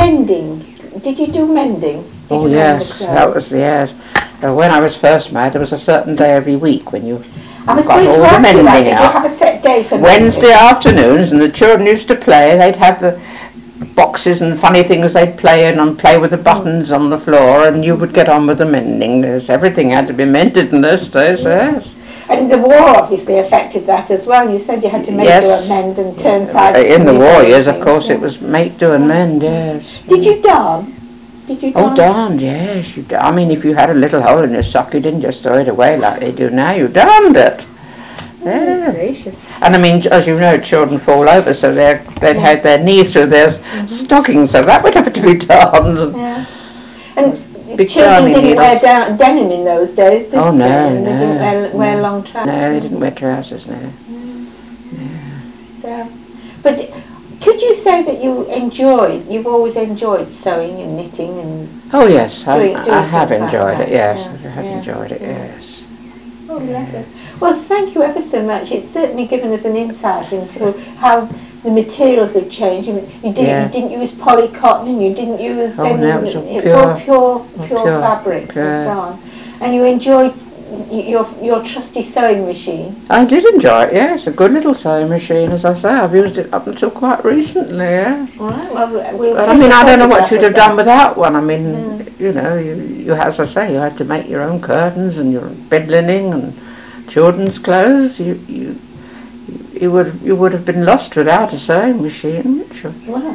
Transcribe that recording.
mending. Did you do mending? Did Oh you mend the yes, clothes? that was, yes. When I was first married, there was a certain day every week when you I was got going to all the ask you that. mending Did you out. have a set day for Wednesday mending? afternoons, and the children used to play. They'd have the boxes and funny things they'd play in and play with the buttons on the floor, and you would get on with the mending. Everything had to be mended in those days, yes. And the war obviously affected that as well. You said you had to make do and mend and turn sides In to the war middle years, and of course, things, it was make, do and mend, yes. Did you darn? Did you darn? Oh, darned, yes. I mean, if you had a little hole in your sock, you didn't just throw it away like they do now. You darned it. Oh, gracious. And I mean, as you know, children fall over, so they'd have their knees through their stockings, so that would have to be darned. Yes. And Big children didn't needles. wear denim in those days, did they? Oh, no, And they didn't wear long trousers. No, they didn't wear trousers, no. So, but could you say that you've always enjoyed sewing and knitting and... Oh, yes, I doing have things like enjoyed that? it, yes. Yes, I have yes, enjoyed it, yes. yes. Oh, lovely. Well, thank you ever so much. It's certainly given us an insight into how the materials have changed. You didn't use poly cotton, and you didn't use Oh, any. no, it was all pure pure fabrics and so on. And you enjoyed your trusty sewing machine. I did enjoy it, yes. A good little sewing machine, as I say. I've used it up until quite recently, yeah. All right. Well, we'll But take I mean, a I don't know what photograph you'd of have that. done without one. I mean, you know, you, as I say, you had to make your own curtains and your bed linen and children's clothes. You would have been lost without a sewing machine, wouldn't you? Well,